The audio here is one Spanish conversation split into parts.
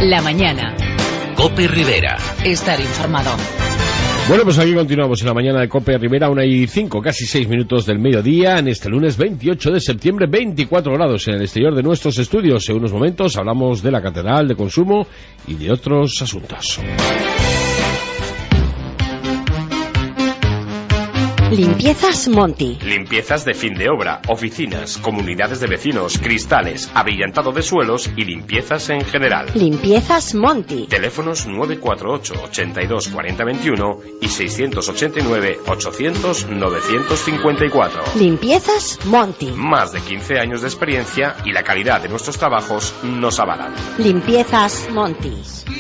La mañana. COPE Rivera. Estar informado. Bueno, pues aquí continuamos en la mañana de COPE Rivera, 1:05, casi 6 minutos del mediodía, en este lunes 28 de septiembre, 24 grados en el exterior de nuestros estudios. En unos momentos hablamos de la Catedral, de consumo y de otros asuntos. Limpiezas Monti. Limpiezas de fin de obra, oficinas, comunidades de vecinos, cristales, abrillantado de suelos y limpiezas en general. Limpiezas Monti. Teléfonos 948 82 40 21 y 689 800 954. Limpiezas Monti. Más de 15 años de experiencia y la calidad de nuestros trabajos nos avalan. Limpiezas Monti.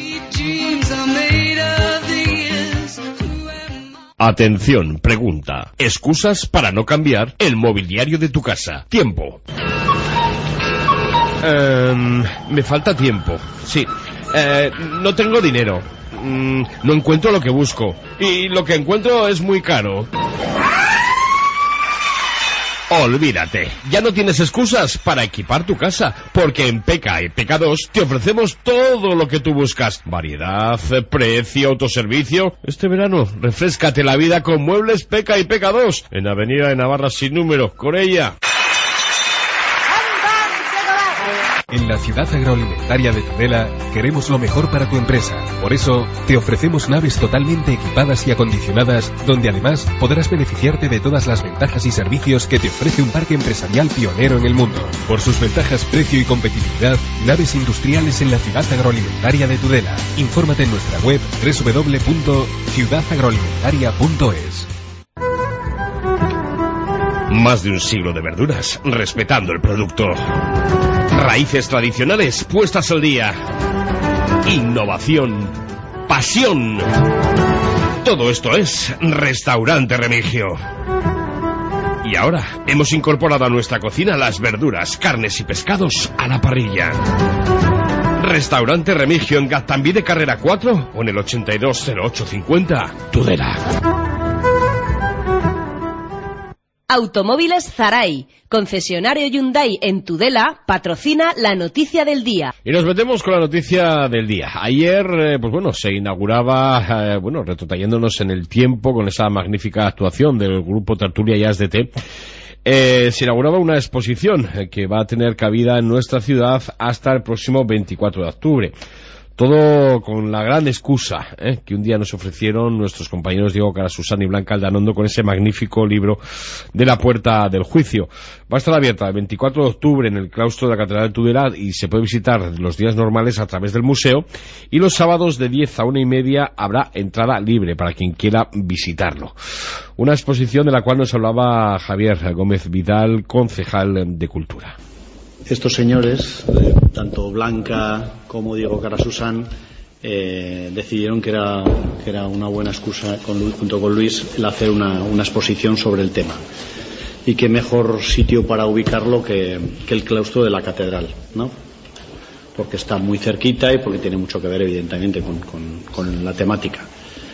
Atención, pregunta. ¿Excusas para no cambiar el mobiliario de tu casa? Tiempo. Me falta tiempo. Sí. No tengo dinero. No encuentro lo que busco. Y lo que encuentro es muy caro. Olvídate, ya no tienes excusas para equipar tu casa, porque en PECA y PECA2 te ofrecemos todo lo que tú buscas. Variedad, precio, autoservicio. Este verano, refréscate la vida con Muebles PECA y PECA2, en Avenida de Navarra sin número, Corella. En la ciudad agroalimentaria de Tudela queremos lo mejor para tu empresa. Por eso, te ofrecemos naves totalmente equipadas y acondicionadas, donde además podrás beneficiarte de todas las ventajas y servicios que te ofrece un parque empresarial pionero en el mundo. Por sus ventajas, precio y competitividad, naves industriales en la ciudad agroalimentaria de Tudela. Infórmate en nuestra web www.ciudadagroalimentaria.es. Más de un siglo de verduras, respetando el producto. Raíces tradicionales puestas al día. Innovación. Pasión. Todo esto es Restaurante Remigio. Y ahora hemos incorporado a nuestra cocina las verduras, carnes y pescados a la parrilla. Restaurante Remigio en Gaztambide de Carrera 4 o en el 820850 Tudela. Automóviles Zaray, concesionario Hyundai en Tudela, patrocina la noticia del día. Y nos metemos con la noticia del día. Ayer, se inauguraba, retrotrayéndonos en el tiempo con esa magnífica actuación del grupo Tertulia Jazz de Té, se inauguraba una exposición que va a tener cabida en nuestra ciudad hasta el próximo 24 de octubre. Todo con la gran excusa que un día nos ofrecieron nuestros compañeros Diego Carasusán y Blanca Aldanondo con ese magnífico libro de La Puerta del Juicio. Va a estar abierta el 24 de octubre en el claustro de la Catedral de Tudela y se puede visitar los días normales a través del museo, y los sábados de 10 a 1:30 habrá entrada libre para quien quiera visitarlo. Una exposición de la cual nos hablaba Javier Gómez Vidal, concejal de Cultura. Estos señores, tanto Blanca como Diego Carasusán, decidieron que era una buena excusa, junto con Luis, el hacer una exposición sobre el tema. Y qué mejor sitio para ubicarlo que el claustro de la catedral, ¿no? Porque está muy cerquita y porque tiene mucho que ver, evidentemente, con la temática.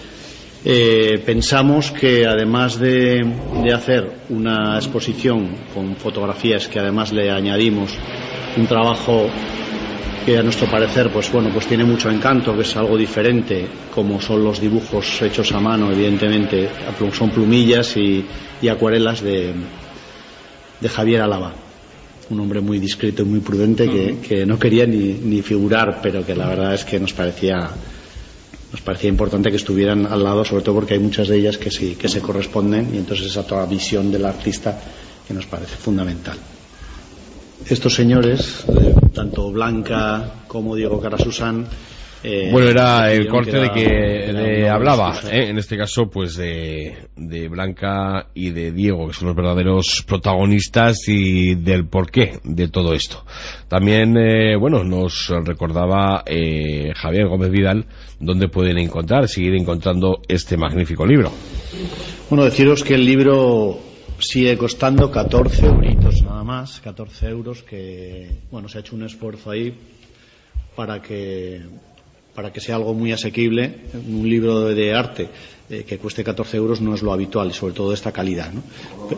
Pensamos que además de hacer una exposición con fotografías, que además le añadimos un trabajo que a nuestro parecer pues tiene mucho encanto, que es algo diferente, como son los dibujos hechos a mano, evidentemente son plumillas y acuarelas de Javier Álava, un hombre muy discreto y muy prudente que no quería ni figurar, pero que la verdad es que nos parecía importante que estuvieran al lado, sobre todo porque hay muchas de ellas que se corresponden, y entonces esa toda visión del artista que nos parece fundamental. Estos señores, tanto Blanca como Diego Carasusán, era el corte de que hablaba, en este caso pues de Blanca y de Diego, que son los verdaderos protagonistas y del porqué de todo esto. También nos recordaba Javier Gómez Vidal dónde pueden seguir encontrando este magnífico libro. Deciros que el libro sigue costando 14 euritos nada más, 14 euros, que se ha hecho un esfuerzo ahí para que sea algo muy asequible. Un libro de arte que cueste 14 euros no es lo habitual, y sobre todo de esta calidad, ¿no?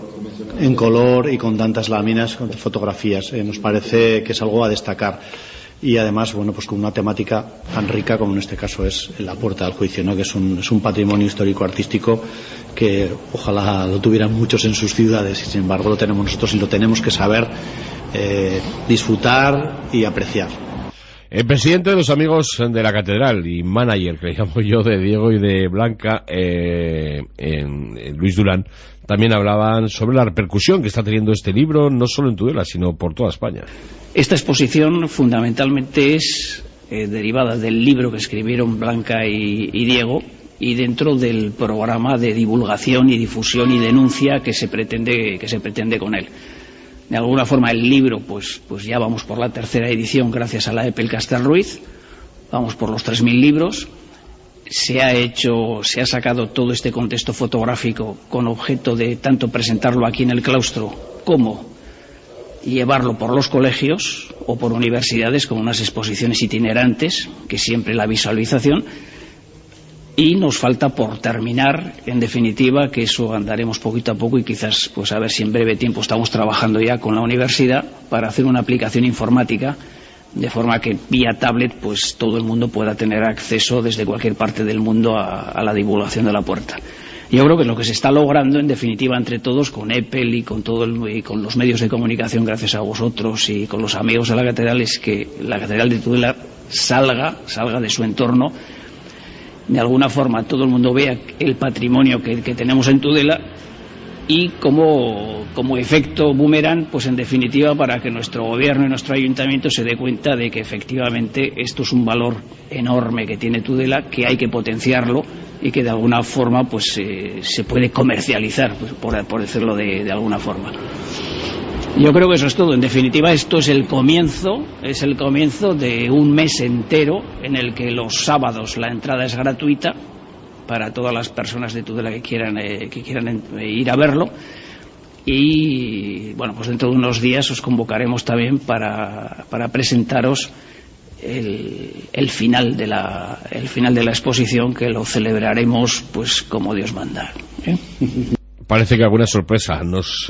En color y con tantas láminas, con fotografías. Nos parece que es algo a destacar. y además, bueno, pues con una temática tan rica como en este caso es la Puerta del Juicio, ¿no? Que es un patrimonio histórico-artístico que ojalá lo tuvieran muchos en sus ciudades, y sin embargo lo tenemos nosotros y lo tenemos que saber disfrutar y apreciar. El presidente de los Amigos de la Catedral y manager, que le llamo yo, de Diego y de Blanca, Luis Durán, también hablaban sobre la repercusión que está teniendo este libro, no solo en Tudela, sino por toda España. Esta exposición fundamentalmente es derivada del libro que escribieron Blanca y Diego, y dentro del programa de divulgación y difusión y denuncia que se pretende con él. De alguna forma el libro, pues ya vamos por la tercera edición gracias a la Epel Castelruiz, vamos por los 3.000 libros. Se ha sacado todo este contexto fotográfico con objeto de tanto presentarlo aquí en el claustro como llevarlo por los colegios o por universidades con unas exposiciones itinerantes, que siempre la visualización. Y nos falta por terminar, en definitiva, que eso andaremos poquito a poco, y quizás, pues a ver si en breve tiempo estamos trabajando ya con la universidad para hacer una aplicación informática, de forma que vía tablet pues todo el mundo pueda tener acceso desde cualquier parte del mundo a la divulgación de la Puerta. Yo creo que lo que se está logrando, en definitiva, entre todos, con Epel y con con los medios de comunicación, gracias a vosotros, y con los amigos de la Catedral, es que la Catedral de Tudela salga de su entorno. De alguna forma todo el mundo vea el patrimonio que tenemos en Tudela, y como efecto boomerang, pues en definitiva, para que nuestro gobierno y nuestro ayuntamiento se dé cuenta de que efectivamente esto es un valor enorme que tiene Tudela, que hay que potenciarlo y que de alguna forma pues se puede comercializar, pues, por decirlo de alguna forma. Yo creo que eso es todo. En definitiva, esto es el comienzo de un mes entero en el que los sábados la entrada es gratuita para todas las personas de Tudela que quieran ir a verlo. Y bueno, pues dentro de unos días os convocaremos también para presentaros el final de la exposición, que lo celebraremos pues como Dios manda, ¿eh? Parece que alguna sorpresa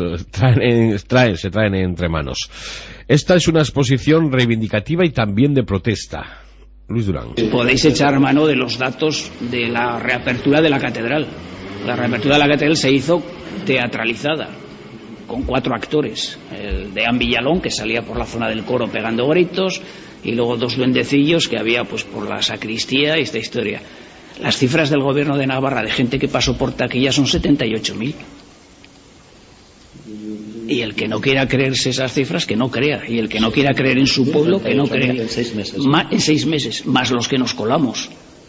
se traen entre manos. Esta es una exposición reivindicativa y también de protesta. Luis Durán. Podéis echar mano de los datos de la reapertura de la catedral. La reapertura de la catedral se hizo teatralizada, con 4 actores. El de Ann Villalón, que salía por la zona del coro pegando gritos, y luego 2 duendecillos que había pues por la sacristía y esta historia. Las cifras del gobierno de Navarra de gente que pasó por taquilla son 78.000. Y el que no quiera creerse esas cifras, que no crea. Y el que no quiera creer en su pueblo, que no crea. En 6 meses. En 6 meses, más los que nos colamos.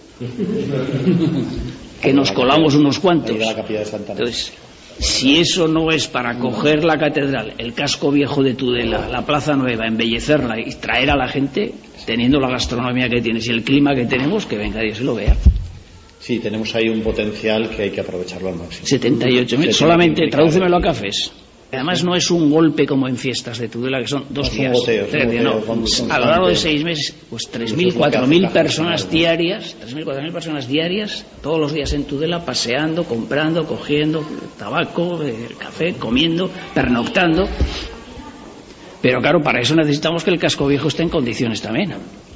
Que nos colamos unos cuantos. Entonces, si eso no es para coger la catedral, el casco viejo de Tudela, la Plaza Nueva, embellecerla y traer a la gente, teniendo la gastronomía que tienes y el clima que tenemos, que venga Dios y lo vea. Sí, tenemos ahí un potencial que hay que aprovecharlo al máximo. 78.000, solamente, tradúcemelo a cafés. Además no es un golpe como en fiestas de Tudela, que son 2 días, 3 días, no. A lo largo de 6 meses, pues 3.000, 4.000 personas diarias, 3.000, 4.000 personas diarias, todos los días en Tudela, paseando, comprando, cogiendo tabaco, café, comiendo, pernoctando. Pero claro, para eso necesitamos que el casco viejo esté en condiciones también.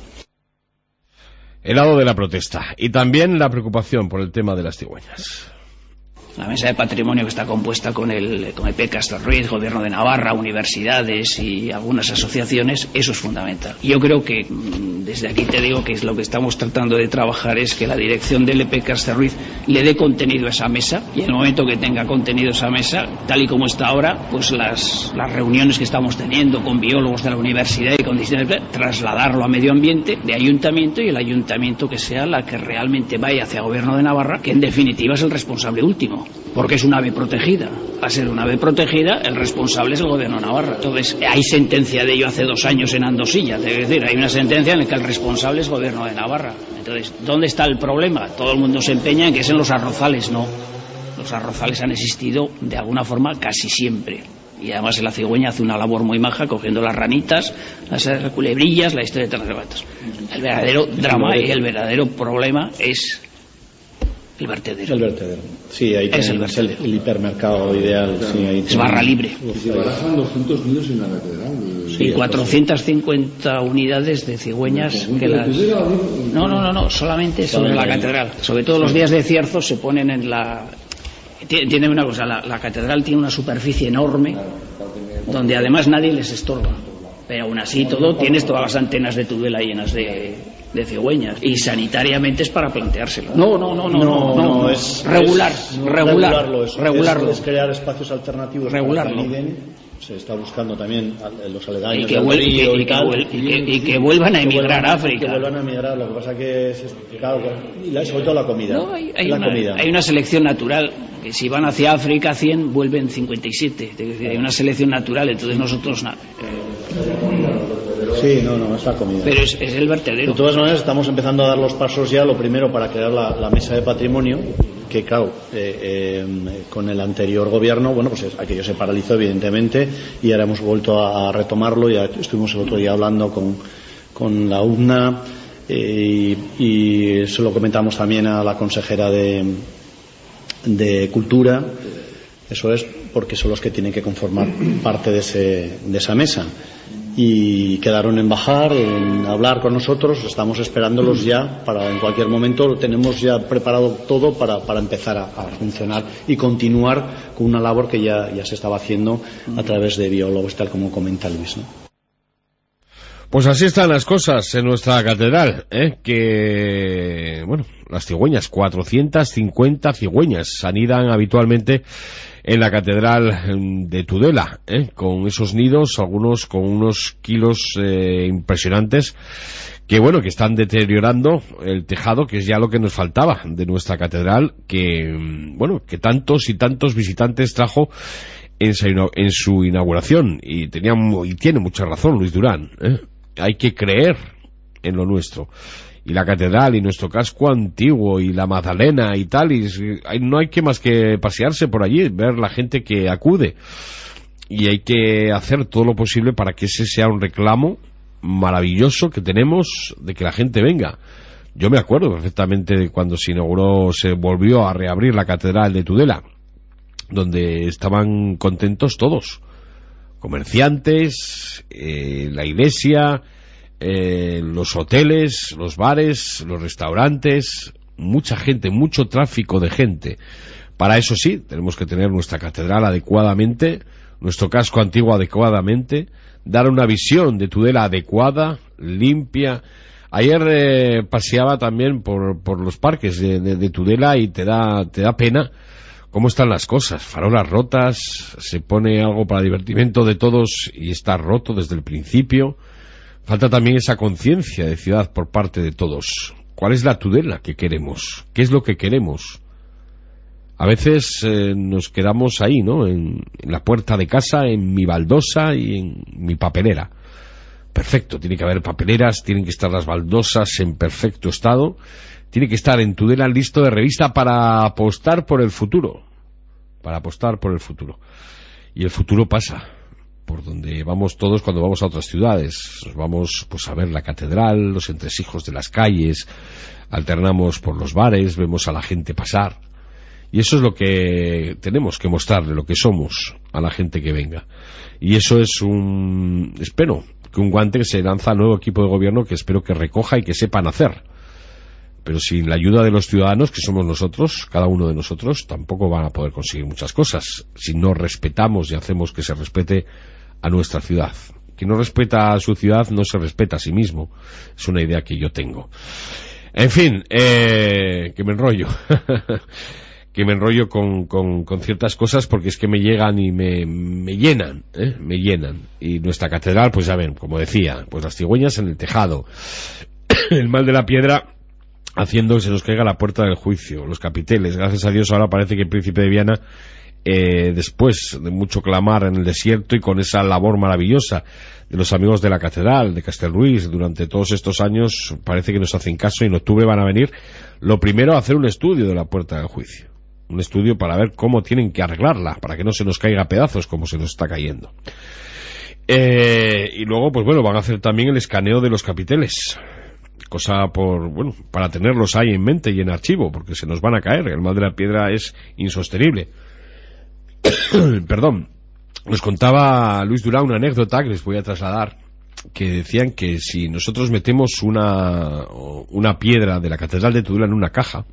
El lado de la protesta y también la preocupación por el tema de las cigüeñas. La mesa de patrimonio, que está compuesta con el Epel Castelruiz, Gobierno de Navarra, universidades y algunas asociaciones, eso es fundamental. Yo creo que desde aquí te digo que es lo que estamos tratando de trabajar, es que la dirección del Epel Castelruiz le dé contenido a esa mesa, y en el momento que tenga contenido esa mesa, tal y como está ahora, pues las reuniones que estamos teniendo con biólogos de la universidad y con distintas, trasladarlo a medio ambiente, de ayuntamiento, y el ayuntamiento que sea la que realmente vaya hacia Gobierno de Navarra, que en definitiva es el responsable último, porque es un ave protegida. Al ser una ave protegida, el responsable es el Gobierno de Navarra. Entonces, hay sentencia de ello hace 2 años en Andosilla, es decir, hay una sentencia en la que el responsable es el Gobierno de Navarra. Entonces, ¿dónde está el problema? Todo el mundo se empeña en que es en los arrozales. No, los arrozales han existido de alguna forma casi siempre, y además la cigüeña hace una labor muy maja cogiendo las ranitas, las culebrillas, la historia de los gatos. El verdadero drama y el verdadero problema es El vertedero. El vertedero. Sí, ahí es tenemos el hipermercado ideal. Sí, ahí es barra libre. Se barajan 200 nidos en la catedral. Sí, 450 unidades de cigüeñas que las... No, solamente sobre la catedral. Sobre todo los días de cierzo se ponen en la... Tiene una cosa, la catedral tiene una superficie enorme donde además nadie les estorba. Pero aún así tienes todas las antenas de Tudela llenas de cigüeñas, y sanitariamente es para planteárselo. No, es regularlo. Es crear espacios alternativos para que aniden. Se está buscando también los aledaños y que vuelvan a emigrar a África. Que vuelvan a emigrar, lo que pasa que es claro, y sobre todo la comida. No, hay una selección natural, que si van hacia África 100 vuelven 57, es decir, hay una selección natural, entonces nosotros Sí, no, es la comida. Pero es el vertedero. De todas maneras, estamos empezando a dar los pasos ya, lo primero para crear la mesa de patrimonio, que claro, con el anterior gobierno, bueno, pues aquello se paralizó evidentemente, y ahora hemos vuelto a retomarlo. Ya estuvimos el otro día hablando con la UNA, y se lo comentamos también a la consejera de Cultura. Eso es, porque son los que tienen que conformar parte de esa mesa. Y quedaron en bajar, en hablar con nosotros. Estamos esperándolos ya para en cualquier momento. Lo tenemos ya preparado todo para empezar a funcionar y continuar con una labor que ya se estaba haciendo a través de biólogos, tal como comenta Luis, ¿no? Pues así están las cosas en nuestra catedral, que, bueno, las cigüeñas, 450 cigüeñas anidan habitualmente en la catedral de Tudela, con esos nidos, algunos con unos kilos impresionantes, que bueno, que están deteriorando el tejado, que es ya lo que nos faltaba de nuestra catedral, que bueno, que tantos y tantos visitantes trajo en su inauguración, y tiene mucha razón Luis Durán, hay que creer en lo nuestro. Y la catedral y nuestro casco antiguo y la Magdalena y tal, y no hay que más que pasearse por allí, ver la gente que acude, y hay que hacer todo lo posible para que ese sea un reclamo maravilloso que tenemos de que la gente venga. Yo me acuerdo perfectamente de cuando se volvió a reabrir la catedral de Tudela, donde estaban contentos todos, comerciantes, la iglesia, los hoteles, los bares, los restaurantes, mucha gente, mucho tráfico de gente. Para eso sí, tenemos que tener nuestra catedral adecuadamente, nuestro casco antiguo adecuadamente, dar una visión de Tudela adecuada, limpia. Ayer paseaba también por los parques de Tudela, y te da pena cómo están las cosas. Farolas rotas, se pone algo para divertimento de todos y está roto desde el principio. Falta también esa conciencia de ciudad por parte de todos. ¿Cuál es la Tudela que queremos? ¿Qué es lo que queremos? A veces nos quedamos ahí, ¿no? En la puerta de casa, en mi baldosa y en mi papelera. Perfecto, tiene que haber papeleras, tienen que estar las baldosas en perfecto estado, tiene que estar en Tudela listo de revista para apostar por el futuro. Y el futuro pasa por donde vamos todos cuando vamos a otras ciudades. Nos vamos pues a ver la catedral, los entresijos de las calles, alternamos por los bares, vemos a la gente pasar, y eso es lo que tenemos que mostrarle, lo que somos a la gente que venga. Y eso es espero que un guante que se lanza al nuevo equipo de gobierno, que espero que recoja y que sepan hacer. Pero sin la ayuda de los ciudadanos, que somos nosotros, cada uno de nosotros, tampoco van a poder conseguir muchas cosas, si no respetamos y hacemos que se respete a nuestra ciudad. Quien no respeta a su ciudad no se respeta a sí mismo. Es una idea que yo tengo. En fin, que me enrollo. Que me enrollo con ciertas cosas, porque es que me llegan y me llenan, me llenan. Y nuestra catedral, pues ya ven, como decía, pues las cigüeñas en el tejado, el mal de la piedra haciendo que se nos caiga la puerta del juicio, los capiteles. Gracias a Dios ahora parece que el príncipe de Viana, después de mucho clamar en el desierto y con esa labor maravillosa de los amigos de la catedral de Castelruiz durante todos estos años, parece que nos hacen caso, y en octubre van a venir lo primero a hacer un estudio de la puerta del juicio, un estudio para ver cómo tienen que arreglarla, para que no se nos caiga a pedazos como se nos está cayendo. Y luego, pues bueno, van a hacer también el escaneo de los capiteles, cosa para tenerlos ahí en mente y en archivo, porque se nos van a caer. El mal de la piedra es insostenible. Perdón. Nos contaba Luis Durán una anécdota que les voy a trasladar, que decían que si nosotros metemos una piedra de la Catedral de Tudela en una caja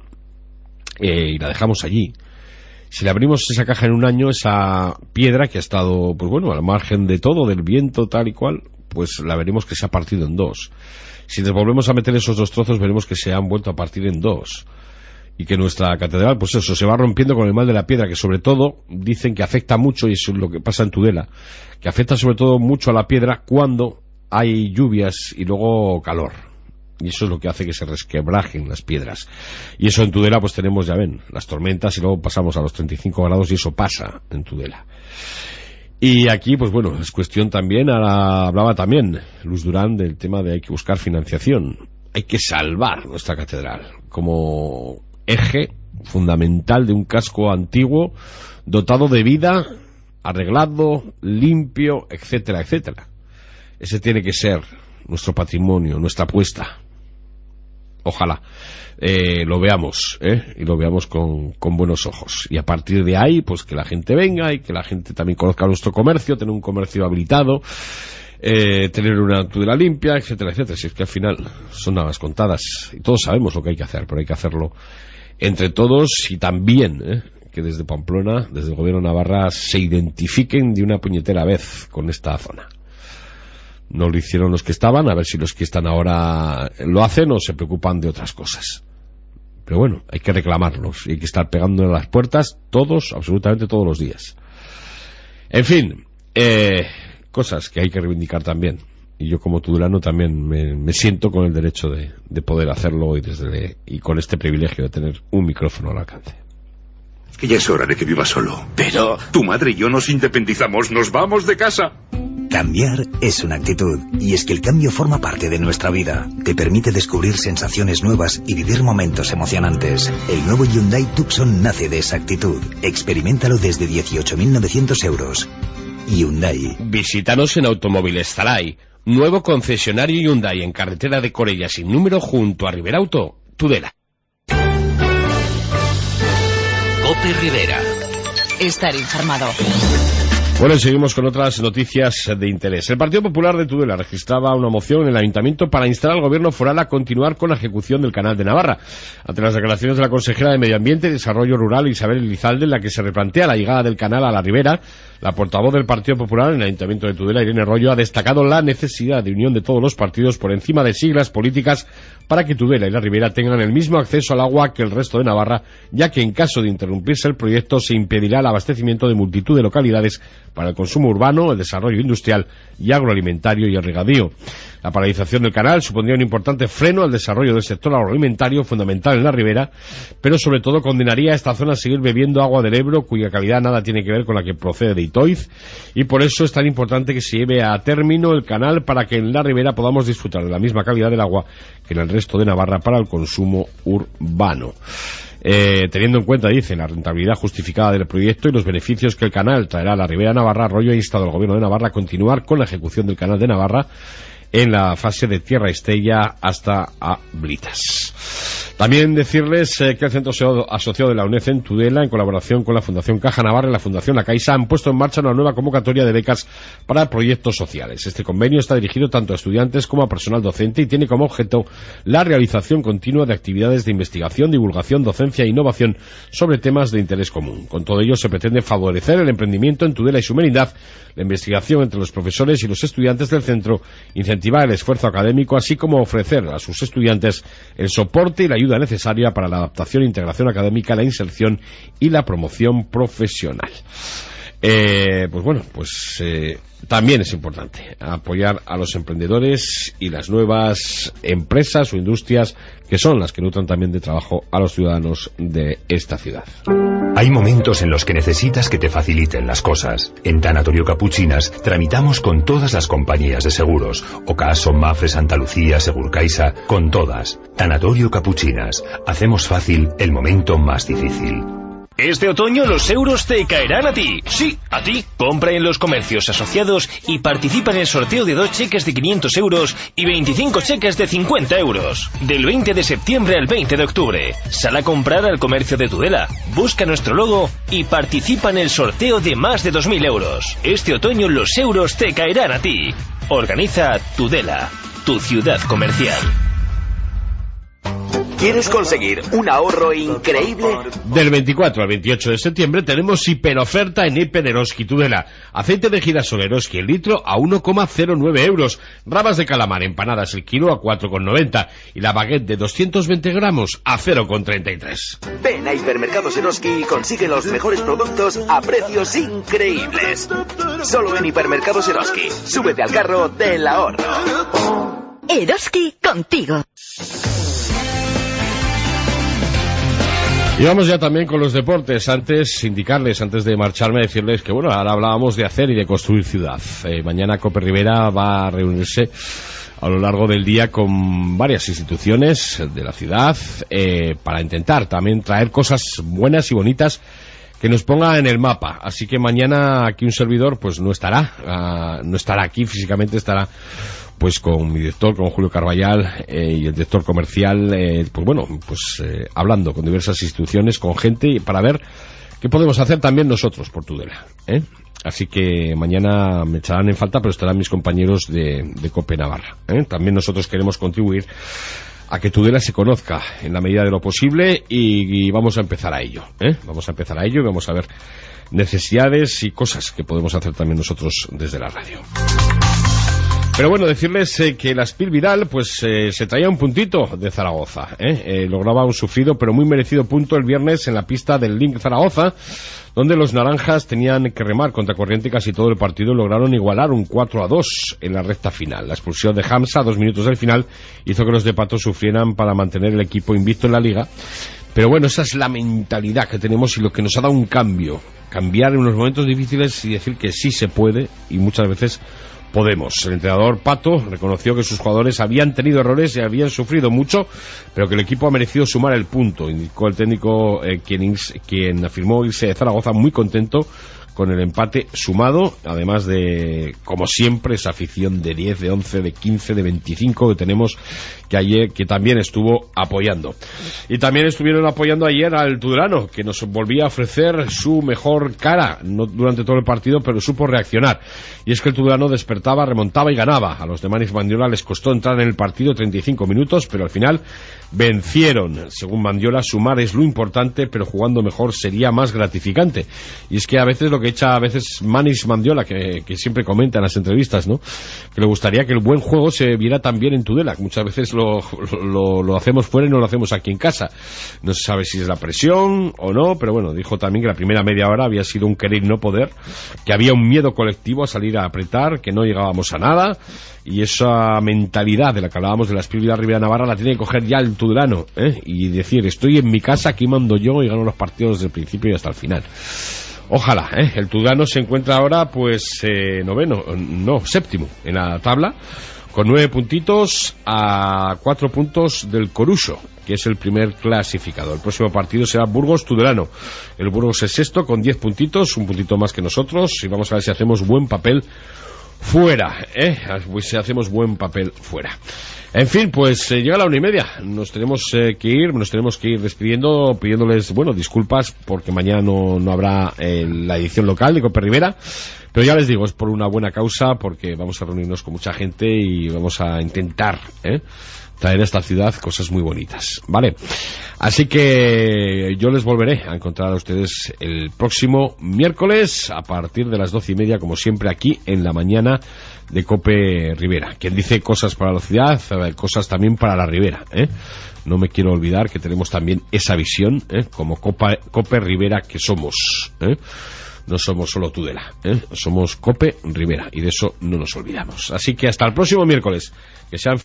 y la dejamos allí, si le abrimos esa caja en un año, esa piedra que ha estado, al margen de todo, del viento, tal y cual, pues la veremos que se ha partido en dos. Si les volvemos a meter esos dos trozos, veremos que se han vuelto a partir en dos. Y que nuestra catedral, pues eso, se va rompiendo con el mal de la piedra, que sobre todo dicen que afecta mucho, y eso es lo que pasa en Tudela, que afecta sobre todo mucho a la piedra cuando hay lluvias y luego calor. Y eso es lo que hace que se resquebrajen las piedras. Y eso en Tudela, pues tenemos, ya ven, las tormentas, y luego pasamos a los 35 grados, y eso pasa en Tudela. Y aquí, pues es cuestión también, hablaba también Luis Durán del tema de hay que buscar financiación. Hay que salvar nuestra catedral como eje fundamental de un casco antiguo, dotado de vida, arreglado, limpio, etcétera, etcétera. Ese tiene que ser nuestro patrimonio, nuestra apuesta. Ojalá lo veamos, y lo veamos con buenos ojos. Y a partir de ahí, pues que la gente venga y que la gente también conozca nuestro comercio, tener un comercio habilitado, tener una Tudela limpia, etcétera, etcétera. Si es que al final son nada más contadas y todos sabemos lo que hay que hacer, pero hay que hacerlo entre todos, y también que desde Pamplona, desde el gobierno de Navarra, se identifiquen de una puñetera vez con esta zona. No lo hicieron los que estaban, a ver si los que están ahora lo hacen o se preocupan de otras cosas. Pero hay que reclamarlos y hay que estar pegando en las puertas todos, absolutamente todos los días. En fin, cosas que hay que reivindicar también. Y yo como tudelano también me siento con el derecho de poder hacerlo y con este privilegio de tener un micrófono al alcance. Es que ya es hora de que viva solo. Pero tu madre y yo nos independizamos, nos vamos de casa. Cambiar es una actitud, y es que el cambio forma parte de nuestra vida. Te permite descubrir sensaciones nuevas y vivir momentos emocionantes. El nuevo Hyundai Tucson nace de esa actitud. Experiméntalo desde 18.900 euros. Hyundai. Visítanos en Automóviles Zalay, nuevo concesionario Hyundai en carretera de Corella sin número junto a Riberauto, Tudela. Cope Rivera. Estar informado. Seguimos con otras noticias de interés. El Partido Popular de Tudela registraba una moción en el Ayuntamiento para instar al Gobierno foral a continuar con la ejecución del Canal de Navarra. Ante las declaraciones de la consejera de Medio Ambiente y Desarrollo Rural, Isabel Elizalde, en la que se replantea la llegada del canal a la ribera, la portavoz del Partido Popular en el Ayuntamiento de Tudela, Irene Rollo, ha destacado la necesidad de unión de todos los partidos por encima de siglas políticas para que Tudela y la ribera tengan el mismo acceso al agua que el resto de Navarra, ya que en caso de interrumpirse el proyecto se impedirá el abastecimiento de multitud de localidades para el consumo urbano, el desarrollo industrial y agroalimentario y el regadío. La paralización del canal supondría un importante freno al desarrollo del sector agroalimentario fundamental en la ribera, pero sobre todo condenaría a esta zona a seguir bebiendo agua del Ebro, cuya calidad nada tiene que ver con la que procede de Itoiz, y por eso es tan importante que se lleve a término el canal para que en la ribera podamos disfrutar de la misma calidad del agua que en el resto de Navarra para el consumo urbano. Teniendo en cuenta, dice, la rentabilidad justificada del proyecto y los beneficios que el canal traerá a la ribera Navarra, Rollo ha instado al Gobierno de Navarra a continuar con la ejecución del canal de Navarra en la fase de Tierra Estella hasta a Blitas. También decirles que el Centro Asociado de la UNED en Tudela, en colaboración con la Fundación Caja Navarra y la Fundación La Caixa, han puesto en marcha una nueva convocatoria de becas para proyectos sociales. Este convenio está dirigido tanto a estudiantes como a personal docente y tiene como objeto la realización continua de actividades de investigación, divulgación, docencia e innovación sobre temas de interés común. Con todo ello se pretende favorecer el emprendimiento en Tudela y su merindad, la investigación entre los profesores y los estudiantes del centro, incentivar el esfuerzo académico, así como ofrecer a sus estudiantes el soporte y la ayuda necesaria para la adaptación e integración académica, la inserción y la promoción profesional. También es importante apoyar a los emprendedores y las nuevas empresas o industrias que son las que nutren también de trabajo a los ciudadanos de esta ciudad. Hay momentos en los que necesitas que te faciliten las cosas. En Tanatorio Capuchinas tramitamos con todas las compañías de seguros. Ocaso, Mafre, Santa Lucía, Segurcaixa, con todas. Tanatorio Capuchinas. Hacemos fácil el momento más difícil. Este otoño los euros te caerán a ti. Sí, a ti. Compra en los comercios asociados y participa en el sorteo de 2 cheques de 500 euros y 25 cheques de 50 euros. Del 20 de septiembre al 20 de octubre. Sal a comprar al comercio de Tudela, busca nuestro logo y participa en el sorteo de más de 2.000 euros. Este otoño los euros te caerán a ti. Organiza Tudela, tu ciudad comercial. ¿Quieres conseguir un ahorro increíble? Del 24 al 28 de septiembre tenemos hiperoferta en Hiper Eroski Tudela. Aceite de girasol Eroski el litro a 1,09 euros. Rabas de calamar empanadas el kilo a 4,90. Y la baguette de 220 gramos a 0,33. Ven a Hipermercados Eroski y consigue los mejores productos a precios increíbles. Solo en Hipermercados Eroski. Súbete al carro del ahorro. Eroski contigo. Y vamos ya también con los deportes. Antes de marcharme, decirles que bueno, ahora hablábamos de hacer y de construir ciudad. Mañana Cope Rivera va a reunirse a lo largo del día con varias instituciones de la ciudad para intentar también traer cosas buenas y bonitas que nos ponga en el mapa. Así que mañana aquí un servidor pues no estará aquí físicamente, estará pues con mi director, con Julio Carballal y el director comercial, hablando con diversas instituciones, con gente, para ver qué podemos hacer también nosotros por Tudela, Así que mañana me echarán en falta, pero estarán mis compañeros de Cope Navarra, También nosotros queremos contribuir a que Tudela se conozca en la medida de lo posible y vamos a empezar a ello, Vamos a empezar a ello y vamos a ver necesidades y cosas que podemos hacer también nosotros desde la radio. Pero bueno, decirles que la Spil Vidal se traía un puntito de Zaragoza, lograba un sufrido pero muy merecido punto el viernes en la pista del Link Zaragoza, donde los naranjas tenían que remar contra corriente casi todo el partido y lograron igualar un 4-2 en la recta final. La expulsión de Hamza a 2 minutos del final hizo que los de Pato sufrieran para mantener el equipo invicto en la liga. Pero bueno, esa es la mentalidad que tenemos y lo que nos ha dado un cambio. Cambiar en unos momentos difíciles y decir que sí se puede, y muchas veces podemos. El entrenador Pato reconoció que sus jugadores habían tenido errores y habían sufrido mucho, pero que el equipo ha merecido sumar el punto, indicó el técnico quien afirmó irse de Zaragoza muy contento con el empate sumado, además de, como siempre, esa afición de 10, de 11, de 15, de 25 que tenemos, que ayer, que también estuvo apoyando. Y también estuvieron apoyando ayer al Tudelano, que nos volvía a ofrecer su mejor cara, no durante todo el partido, pero supo reaccionar. Y es que el Tudelano despertaba, remontaba y ganaba. A los de Manis Mandiola les costó entrar en el partido 35 minutos, pero al final vencieron. Según Mandiola, sumar es lo importante, pero jugando mejor sería más gratificante. Y es que a veces lo que echa Manis Mandiola, que siempre comenta en las entrevistas, ¿no?, que le gustaría que el buen juego se viera también en Tudela. Muchas veces lo hacemos fuera y no lo hacemos aquí en casa. No se sabe si es la presión o no, pero bueno, dijo también que la primera media hora había sido un querer y no poder, que había un miedo colectivo a salir a apretar, que no llegábamos a nada, y esa mentalidad de la que hablábamos de la espiritualidad Rivera Navarra la tiene que coger ya el Tudelano, y decir, estoy en mi casa, aquí mando yo y gano los partidos desde el principio y hasta el final. Ojalá, el Tudelano se encuentra ahora séptimo en la tabla, con 9 puntitos a 4 puntos del Coruso, que es el primer clasificado. El próximo partido será Burgos-Tudelano. El Burgos es sexto con 10 puntitos, un puntito más que nosotros, y vamos a ver si hacemos buen papel fuera, si hacemos buen papel fuera. En fin, pues llega la 1:30, nos tenemos que ir despidiendo, pidiéndoles, disculpas, porque mañana no habrá la edición local de Cope Rivera, pero ya les digo, es por una buena causa, porque vamos a reunirnos con mucha gente y vamos a intentar traer a esta ciudad cosas muy bonitas, ¿vale? Así que yo les volveré a encontrar a ustedes el próximo miércoles a partir de las 12:30, como siempre, aquí en la mañana de Cope Rivera. Quien dice cosas para la ciudad, cosas también para la Ribera, No me quiero olvidar que tenemos también esa visión, como Cope Rivera que somos, No somos solo Tudela, somos Cope Rivera, y de eso no nos olvidamos. Así que hasta el próximo miércoles. Que sean